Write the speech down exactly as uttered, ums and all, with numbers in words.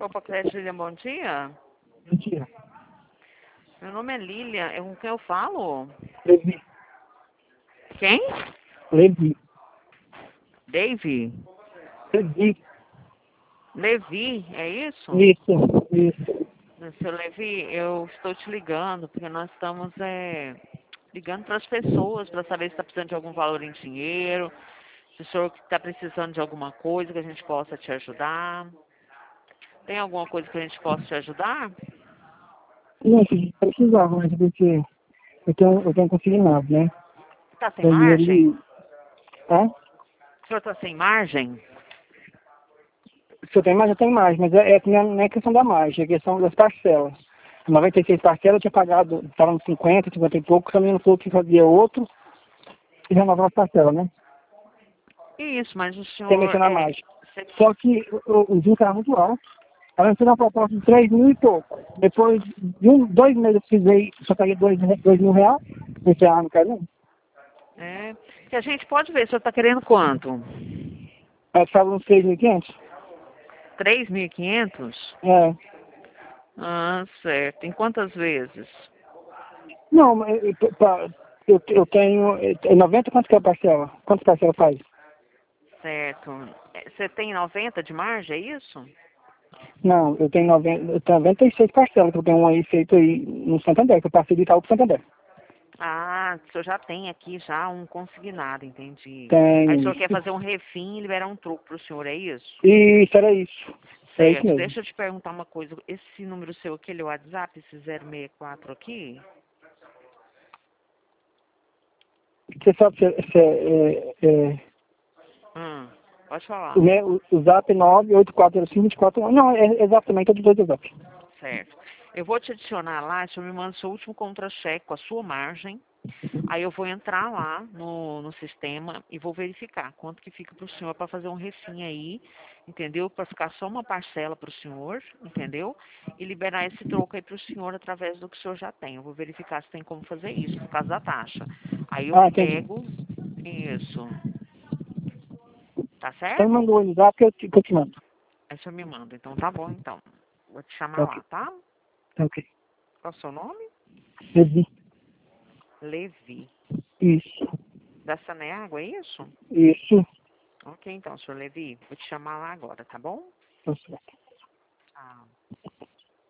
Opa, Crédito Lilian, bom dia. Mentira. Meu nome é Lilian. Eu, com quem eu falo? Levi. Quem? Levi. Dave? Levi. Levi, é isso? Isso. Isso. Seu Levi, eu estou te ligando porque nós estamos é, ligando para as pessoas para saber se está precisando de algum valor em dinheiro, se o senhor está precisando de alguma coisa que a gente possa te ajudar. Tem alguma coisa que a gente possa te ajudar? Gente, precisava, mas porque eu tenho, eu tenho consignado, né? Está sem Daí margem? ele. Tá? O senhor está sem margem? Se eu tenho mais, eu tenho mais, mas é, é, não é questão da margem, é questão das parcelas. noventa e seis parcelas eu tinha pagado, estava nos cinquenta, cinquenta e pouco, também não falou que fazia outro e renovava as parcelas, né? Isso, mas o Sem senhor mencionar é, mais. você- Só que o, o juros era muito alto. Ela me fez uma proposta de três mil e pouco. Depois de um, dois meses eu precisei, só paguei dois, dois mil reais. Eu falei, ah, não quero não. é, que a gente pode ver, o senhor está querendo quanto? Aí estavam uns três mil e quinhentos. Três mil e quinhentos? É. Ah, certo. Em quantas vezes? Não, mas eu, eu, pra- eu, eu tenho é noventa, quanto que é a parcela? Quantas parcelas faz? Certo. É, você tem noventa de margem, é isso? Não, eu tenho noventa, eu tenho noventa e seis parcelas, que eu tenho um aí feito aí no Santander, que eu passei de Itaú pro Santander. Ah, o senhor já tem aqui já um consignado, entendi. Aí o Tenho senhor quer isso. fazer um refim e liberar um troco para o senhor, é isso? Isso, era isso. Era isso Certo. mesmo. Deixa eu te perguntar uma coisa. Esse número seu aqui, ele é o WhatsApp, esse zero seis quatro aqui? Você sabe se, se é, é, é Hum, pode falar. o, meu- o, o zap nove oito quatro zero cinco, dois quatro um. Não, é exatamente, é de dois do zap. Certo. Eu vou te adicionar lá, o senhor me manda o seu último contra-cheque com a sua margem. Aí eu vou entrar lá no, no sistema e vou verificar quanto que fica para o senhor para fazer um refim aí, entendeu? Para ficar só uma parcela para o senhor, entendeu? E liberar esse troco aí para o senhor através do que o senhor já tem. Eu vou verificar se tem como fazer isso, por causa da taxa. Aí eu Ah, entendi. pego isso, tá Então me certo? mandou o zap que eu te, que eu te mando. Aí o senhor me manda. Então tá bom, então. Vou te chamar Tá lá, ok. tá? Tá ok. Qual é o seu nome? Levi. Levi. Isso. Da Saneago, é isso? Isso. Ok, então, senhor Levi. Vou te chamar lá agora, tá bom? Tá certo. Ah.